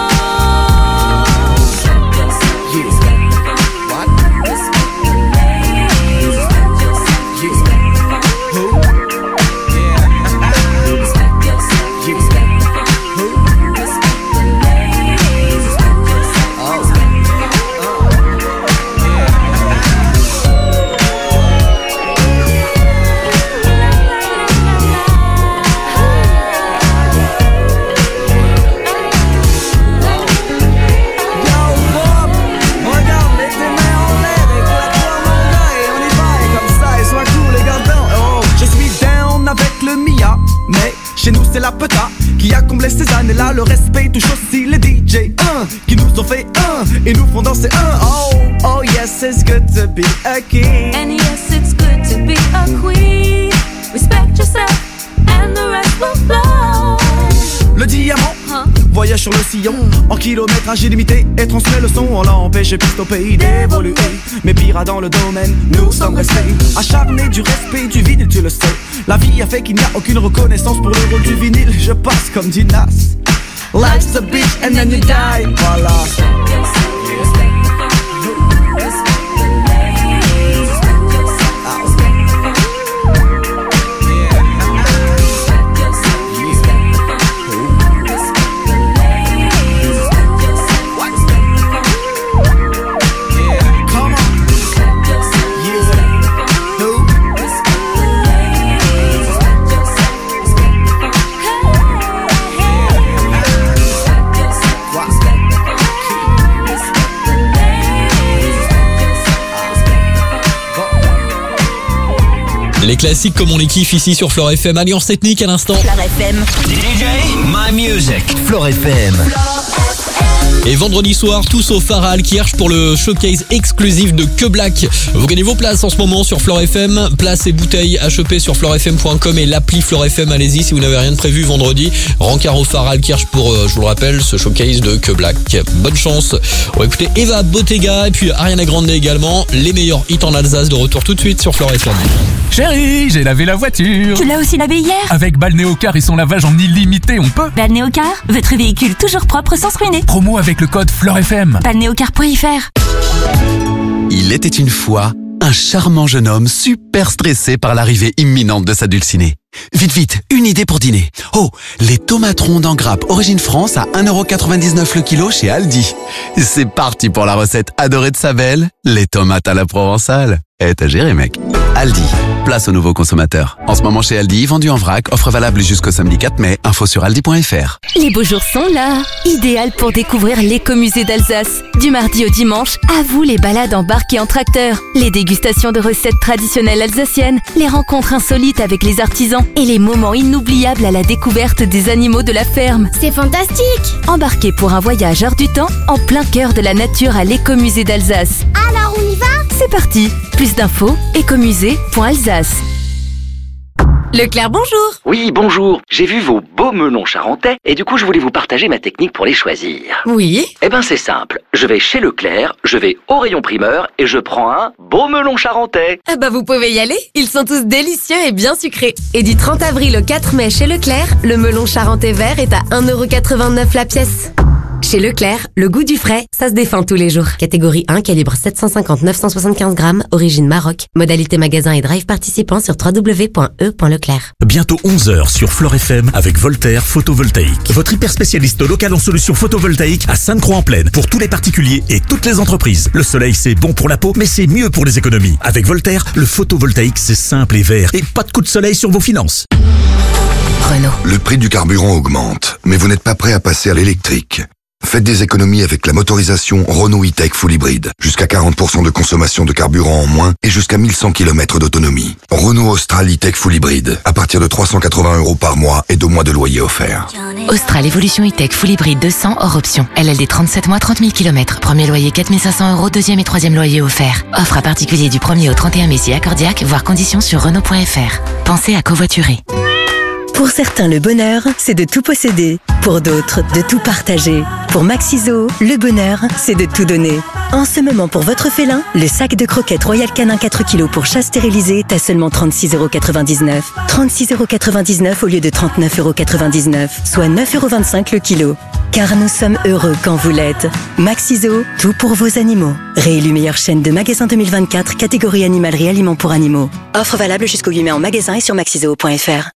Respect yourself, respect the funk. Respect the ladies. Respect yourself, respect the funk. Respect yourself, respect the funk. Respect the ladies. Respect yourself, respect mais chez nous c'est la peta qui a comblé ces années-là. Le respect touche aussi les D J un qui nous ont fait un et nous font danser un. Oh, oh yes, it's good to be a king. And yes, it's good to be a queen. Respect yourself and the rest will flow. Le diamant Huh? voyage sur le sillon en kilométrage illimité et transmet le son. On l'a empêché piste au pays d'évoluer. Mais pire dans le domaine, nous sommes restés acharnés du respect du vinyle, tu le sais. La vie a fait qu'il n'y a aucune reconnaissance pour le rôle du vinyle. Je passe comme dit Nas. Life's a bitch and then you die. Voilà. Respect yourself, respect the funk. Respect the ladies. Respect yourself, respect the funk. Respect yourself, respect the funk. Respect the ladies. Respect yourself, respect the funk. Come on. Respect yourself, respect the funk. Respect the ladies. Respect yourself, respect the funk. Respect yourself, respect the funk. Respect the ladies. Les classiques comme on les kiffe ici sur Flore F M. Alliance ethnique à l'instant. Flore F M. D J, my music. Flore F M. Et vendredi soir, tout sauf Pharal qui herche pour le showcase exclusif de Que Black. Vous gagnez vos places en ce moment sur Flore F M. Places et bouteilles acheter sur flore f m point com et l'appli Flore F M. Allez-y si vous n'avez rien de prévu vendredi. Rencard au Pharal qui herche pour, euh, je vous le rappelle, ce showcase de Que Black. Bonne chance. On va écouter Eva Bottega et puis Ariana Grande également. Les meilleurs hits en Alsace de retour tout de suite sur Flore F M. Chérie, j'ai lavé la voiture. Tu l'as aussi lavé hier? Avec Balnéocar et son lavage en illimité, on peut. Balnéocar, votre véhicule toujours propre sans se ruiner. Promo avec le code Flore F M. Balnéocar point f r. Il était une fois un charmant jeune homme super stressé par l'arrivée imminente de sa dulcinée. Vite, vite, une idée pour dîner. Oh, les tomates rondes en grappe Origine France à un euro quatre-vingt-dix-neuf le kilo chez Aldi. C'est parti pour la recette adorée de sa belle, les tomates à la provençale. Eh, t'as géré, mec. Aldi, place aux nouveaux consommateurs. En ce moment chez Aldi, vendu en vrac, offre valable jusqu'au samedi quatre mai. Info sur aldi point fr. Les beaux jours sont là. Idéal pour découvrir l'écomusée d'Alsace. Du mardi au dimanche, à vous les balades embarquées en tracteur, les dégustations de recettes traditionnelles alsaciennes, les rencontres insolites avec les artisans et les moments inoubliables à la découverte des animaux de la ferme. C'est fantastique! Embarquez pour un voyage hors du temps, en plein cœur de la nature à l'écomusée d'Alsace. Alors on y va? C'est parti! Plus d'infos, écomusée point alsace. Leclerc, bonjour. Oui, bonjour. J'ai vu vos beaux melons charentais et du coup je voulais vous partager ma technique pour les choisir. Oui. Eh ben c'est simple. Je vais chez Leclerc, je vais au rayon primeur et je prends un beau melon charentais. Ah bah vous pouvez y aller. Ils sont tous délicieux et bien sucrés. Et du trente avril au quatre mai chez Leclerc, le melon charentais vert est à un euro quatre-vingt-neuf la pièce. Chez Leclerc, le goût du frais, ça se défend tous les jours. Catégorie un, calibre sept cent cinquante neuf cent soixante-quinze grammes, origine Maroc. Modalité magasin et drive participant sur w w w point e point leclerc. Bientôt onze heures sur Flore F M avec Voltaire Photovoltaïque. Votre hyper spécialiste local en solutions photovoltaïques à Sainte-Croix-en-Plaine pour tous les particuliers et toutes les entreprises. Le soleil, c'est bon pour la peau, mais c'est mieux pour les économies. Avec Voltaire, le photovoltaïque, c'est simple et vert et pas de coup de soleil sur vos finances. Renault. Le prix du carburant augmente, mais vous n'êtes pas prêt à passer à l'électrique. Faites des économies avec la motorisation Renault E-Tech Full Hybrid. Jusqu'à quarante pour cent de consommation de carburant en moins et jusqu'à mille cent kilomètres d'autonomie. Renault Austral E-Tech Full Hybrid. À partir de trois cent quatre-vingts euros par mois et deux mois de loyer offert. Austral Evolution E-Tech Full Hybrid deux cents hors option. L L D trente-sept mois, trente mille kilomètres. Premier loyer quatre mille cinq cents euros, deuxième et troisième loyer offert. Offre à particulier du premier au trente et un mai si accordiaque, voire conditions sur Renault point fr. Pensez à covoiturer. Pour certains, le bonheur, c'est de tout posséder. Pour d'autres, de tout partager. Pour Maxiso, le bonheur, c'est de tout donner. En ce moment, pour votre félin, le sac de croquettes Royal Canin quatre kilos pour chat stérilisé est à seulement trente-six euros quatre-vingt-dix-neuf. trente-six euros quatre-vingt-dix-neuf au lieu de trente-neuf euros quatre-vingt-dix-neuf, soit neuf euros vingt-cinq le kilo. Car nous sommes heureux quand vous l'êtes. Maxiso, tout pour vos animaux. Réélu meilleure chaîne de magasins deux mille vingt-quatre, catégorie animalerie aliments pour animaux. Offre valable jusqu'au huit mai en magasin et sur maxiso point fr.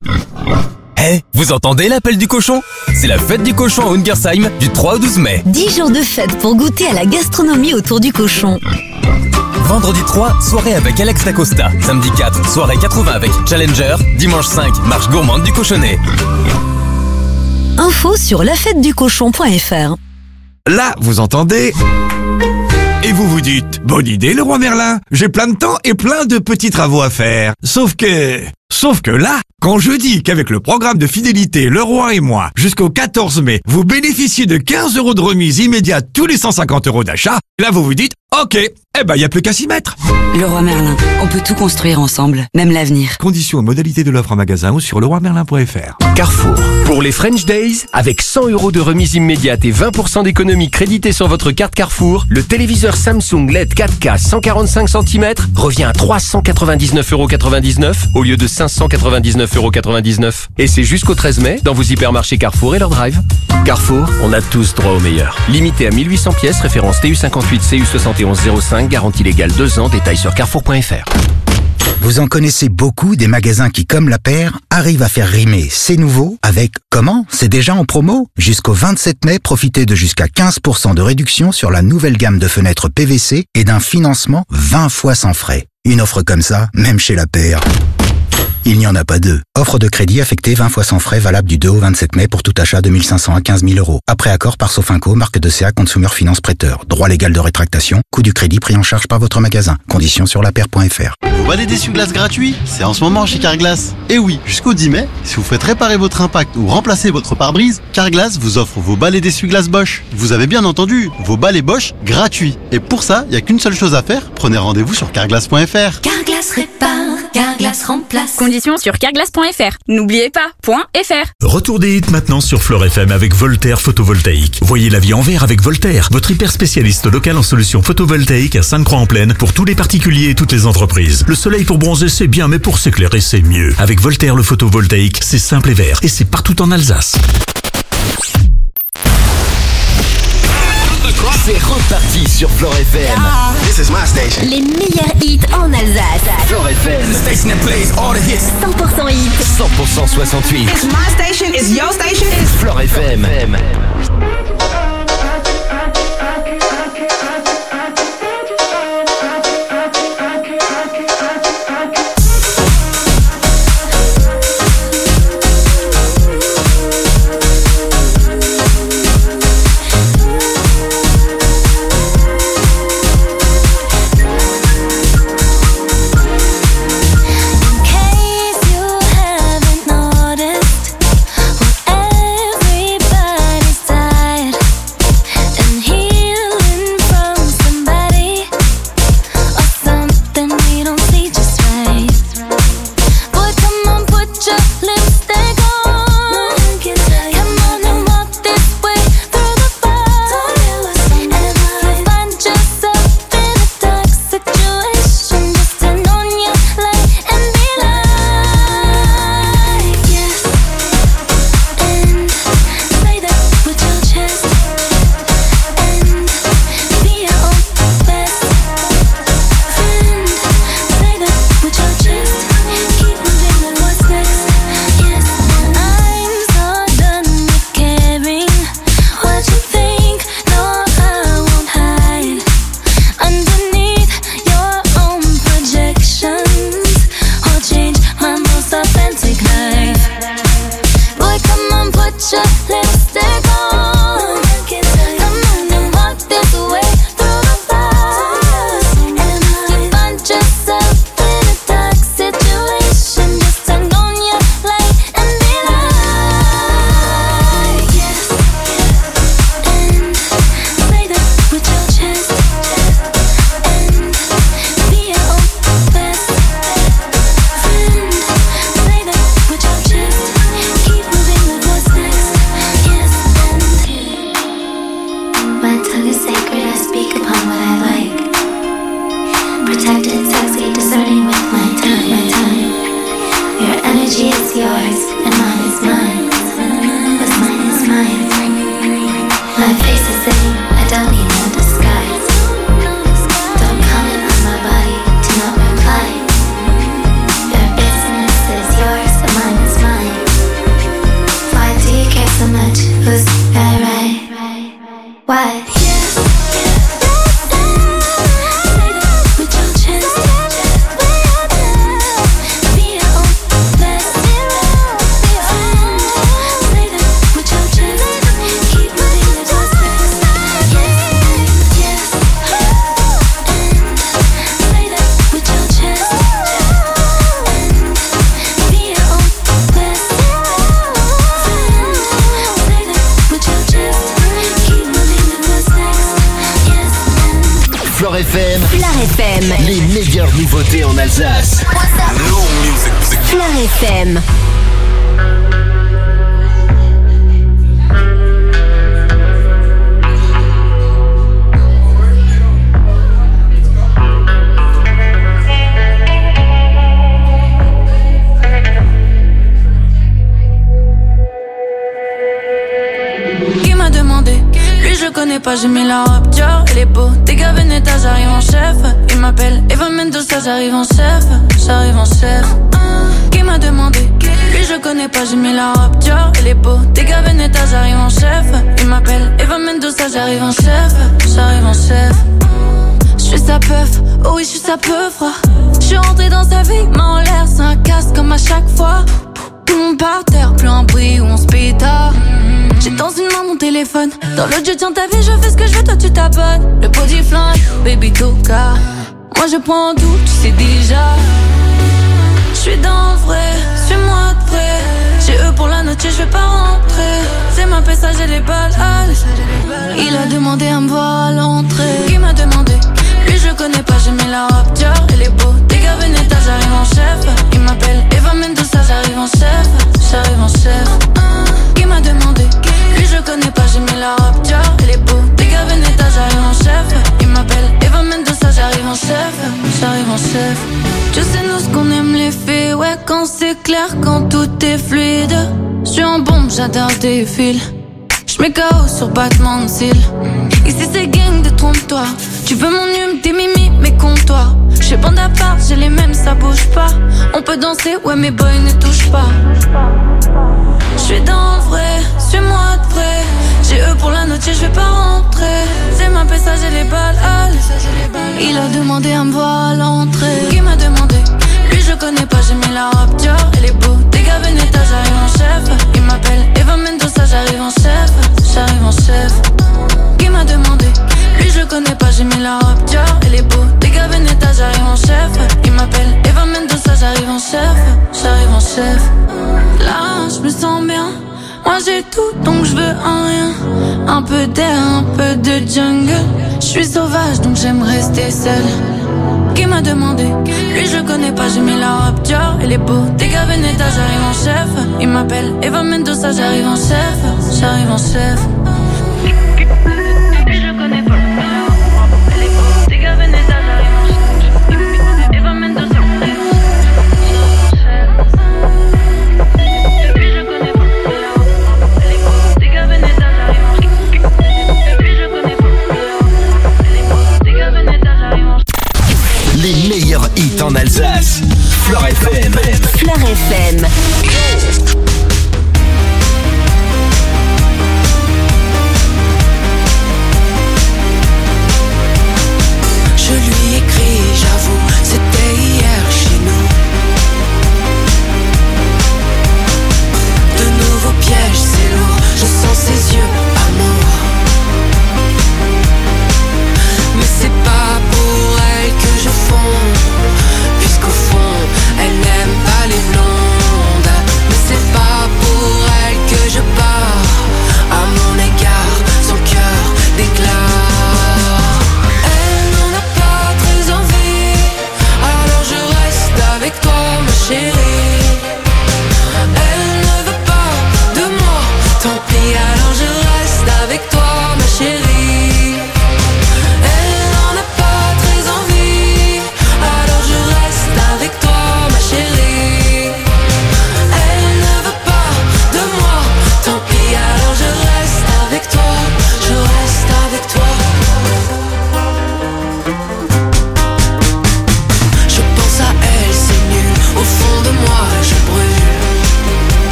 Eh, hey, vous entendez l'appel du cochon? C'est la fête du cochon à Ungersheim du trois au douze mai. dix jours de fête pour goûter à la gastronomie autour du cochon. Vendredi trois, soirée avec Alex Dacosta. Samedi quatre, soirée quatre-vingts avec Challenger. Dimanche cinq, marche gourmande du cochonnet. Info sur la fête du cochon point fr. Là, vous entendez? Et vous vous dites, bonne idée le roi Merlin, j'ai plein de temps et plein de petits travaux à faire. Sauf que... Sauf que là, quand je dis qu'avec le programme de fidélité Le Roi et moi, jusqu'au quatorze mai, vous bénéficiez de quinze euros de remise immédiate tous les cent cinquante euros d'achat, là vous vous dites, ok, eh ben y a plus qu'à s'y mettre. Le Roi Merlin, on peut tout construire ensemble, même l'avenir. Conditions et modalités de l'offre en magasin ou sur le roi merlin point fr. Carrefour. Pour les French Days, avec cent euros de remise immédiate et vingt pour cent d'économie créditée sur votre carte Carrefour, le téléviseur Samsung L E D quatre K cent quarante-cinq centimètres revient à trois cent quatre-vingt-dix-neuf euros quatre-vingt-dix-neuf au lieu de cinq cent quatre-vingt-dix-neuf euros quatre-vingt-dix-neuf. Et c'est jusqu'au treize mai dans vos hypermarchés Carrefour et leur drive. Carrefour, on a tous droit au meilleur. Limité à mille huit cents pièces, référence T U cinquante-huit C U soixante et onze zéro cinq, garantie légale deux ans, détails sur carrefour point fr. Vous en connaissez beaucoup des magasins qui, comme la paire, arrivent à faire rimer c'est nouveau avec comment c'est déjà en promo. Jusqu'au vingt-sept mai, profitez de jusqu'à quinze pour cent de réduction sur la nouvelle gamme de fenêtres P V C et d'un financement vingt fois sans frais. Une offre comme ça, même chez la paire, il n'y en a pas deux. Offre de crédit affectée vingt fois sans frais valable du deux au vingt-sept mai pour tout achat de mille cinq cents à quinze mille euros. Après accord par Sofinco, marque de C A Consumer Finance Prêteur. Droit légal de rétractation. Coût du crédit pris en charge par votre magasin. Conditions sur la paire point fr. Vous balai d'essuie-glace gratuit, c'est en ce moment chez Carglass. Et oui, jusqu'au dix mai, si vous faites réparer votre impact ou remplacer votre pare-brise, Carglass vous offre vos balais d'essuie-glace Bosch. Vous avez bien entendu, vos balais Bosch gratuits. Et pour ça, il n'y a qu'une seule chose à faire, prenez rendez-vous sur carglass point fr. Carglass répare, Carglass remplace. Conditions sur carglass point fr. N'oubliez pas, .fr. Retour des hits maintenant sur Flore F M avec Voltaire Photovoltaïque. Voyez la vie en vert avec Voltaire, votre hyper spécialiste local en solutions photovoltaïques à Sainte-Croix-en-Plaine pour tous les particuliers et toutes les entreprises. Le soleil pour bronzer c'est bien, mais pour s'éclairer c'est mieux. Avec Voltaire le photovoltaïque, c'est simple et vert et c'est partout en Alsace. C'est reparti sur Flore F M. This is my station. Les meilleurs hits en Alsace. Flore F M. The station that plays all the hits. cent pour cent hits. cent pour cent soixante-huit. It's my station, it's your station. It's Flore F M. acted sexy, discerning with my time, my time. Your energy is yours, and mine is mine. What's mine is mine. My face is saying, I don't need no disguise. Don't comment on my body, do not reply. Your business is yours, and mine is mine. Why do you care so much? Who's right? Why? Flore F M. Flore F M. Les meilleures nouveautés en Alsace. Flore F M. Qui m'a demandé? Lui je connais pas, j'ai mis la robe Dior, elle est beau. T'es gars Veneta, j'arrive en chef. Il m'appelle Eva Mendoza, j'arrive en chef. J'arrive en chef. Qui m'a demandé? Lui je connais pas, j'ai mis la robe Dior, elle est beau. T'es gars Veneta, j'arrive en chef. Il m'appelle Eva Mendoza, j'arrive en chef. J'arrive en chef. J'suis sa peuf, oh oui j'suis sa peuf. J'suis rentré dans sa vie, main en l'air, c'est un casse comme à chaque fois. Tout le monde par terre, plus un bruit où on se pétard. J'ai dans une main mon téléphone, dans l'autre je tiens ta vie, je fais ce que je veux, toi tu t'abonnes. Le body flingue, baby toka. Moi je prends tout, tu sais déjà. J'suis dans le vrai, suis-moi de près. J'ai eux pour la note, je vais pas rentrer. C'est ma passage et les balles, allez. Il a demandé à me voir à l'entrée. Qui m'a demandé? Lui je connais pas, j'ai mis la robe Dior, elle est beau. Des gars Veneta, j'arrive en chef. Il m'appelle Eva Mendoza, j'arrive en chef. J'arrive en chef. Qui m'a demandé? Lui je connais pas, j'ai mis la robe Dior, elle est beau. Des gars Veneta, j'arrive en chef. Il m'appelle Eva Mendoza, j'arrive en chef. J'arrive en chef. Tu sais nous ce qu'on aime les filles, ouais quand c'est clair, quand tout est fluide. J'suis en bombe, j'adore tes fils. J'mets K O sur battement de cils. Ici c'est gang de trompe-toi. Tu veux mon hume, tes mimi, mais comptoirs. J'suis bande à part, j'ai les mêmes, ça bouge pas. On peut danser, ouais mes boys ne touchent pas. J'suis dans le vrai, suis-moi de près. J'ai eux pour la note, je vais pas rentrer. C'est ma passage et les balles, allez. Il a demandé à me voir à l'entrée. Qui m'a demandé? Lui je connais pas, j'ai mis la robe Dior, elle est beau. Des gars Veneta, j'arrive en chef. Il m'appelle Eva Mendoza, j'arrive en chef. J'arrive en chef. Qui m'a demandé? Lui je connais pas, j'ai mis la robe Dior, elle est beau. Des gars Veneta, j'arrive en chef. Il m'appelle Eva Mendoza, j'arrive en chef. J'arrive en chef. Là je me sens bien. Moi j'ai tout donc je veux un rien. Un peu d'air, un peu de jungle. Je suis sauvage donc j'aime rester seule. Qui m'a demandé? Lui je connais pas, j'ai mis la robe Dior, elle est beau. Des gars Veneta, j'arrive en chef. Il m'appelle Eva Mendoza, j'arrive en chef. J'arrive en chef. Lui je connais pas, elle est beau. Des gars Veneta, j'arrive en chef. Eva Mendoza, j'arrive en chef. Lui je connais pas, elle est beau. Des gars Veneta, j'arrive en chef. Lui je connais pas, elle est beau. Des gars Veneta, j'arrive en chef. Les meilleurs hits en Alsace. Flore F M. Flore F M. Je lui écris, j'avoue, c'était hier chez nous. De nouveaux pièges, c'est lourd, je sens ses yeux à moi. Mais c'est pas pour elle que je fonds, puisqu'au fond, elle n'aime pas les blondes. Mais c'est pas pour elle que je pars, à mon égard, son cœur déclare. Elle n'en a pas très envie, alors je reste avec toi ma chérie. Elle ne veut pas de moi, tant pis, alors je reste avec toi ma chérie. Elle n'en a pas très envie,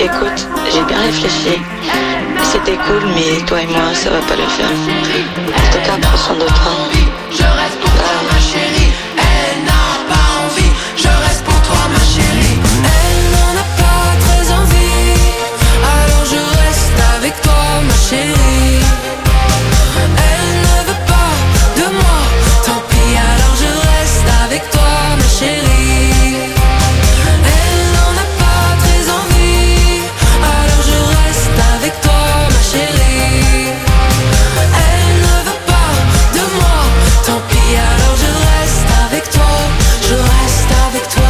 Écoute, j'ai bien réfléchi. C'était cool, mais toi et moi, ça va pas le faire. En tout cas, prends soin de toi. Je reste pour toi, ma chérie. Elle n'a pas envie. Je reste pour toi, ma chérie. Elle n'en a pas très envie. Alors je reste avec toi, ma chérie. Elle ne veut pas de moi. Tant pis, alors je reste avec toi, ma chérie. Elle n'en a pas très envie. Alors je reste avec toi, ma chérie. Elle ne veut pas de moi. Tant pis, alors je reste avec toi. Je reste avec toi.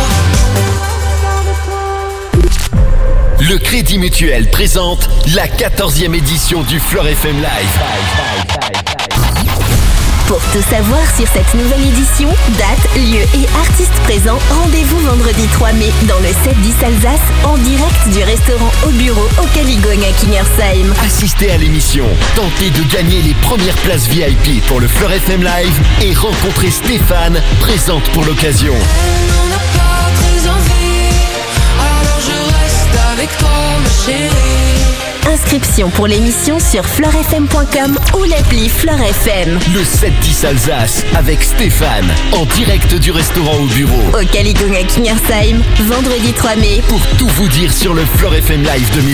Le Crédit Mutuel présente la quatorzième édition du Fleur F M Live. Pour tout savoir sur cette nouvelle édition, date, lieu et artistes présents, rendez-vous vendredi trois mai dans le sept dix Alsace en direct du restaurant Au Bureau au Caligone à Kingersheim. Assistez à l'émission, tentez de gagner les premières places V I P pour le Fleur F M Live et rencontrez Stéphane, présente pour l'occasion. Elle n'en a pas très envie. Alors je reste avec toi, ma chérie. Inscription pour l'émission sur fleur f m point com ou l'appli Fleur F M. Le sept dix Alsace avec Stéphane, en direct du restaurant Au Bureau. Au Caligone à Kingersheim, vendredi trois mai. Pour tout vous dire sur le Fleur F M Live deux mille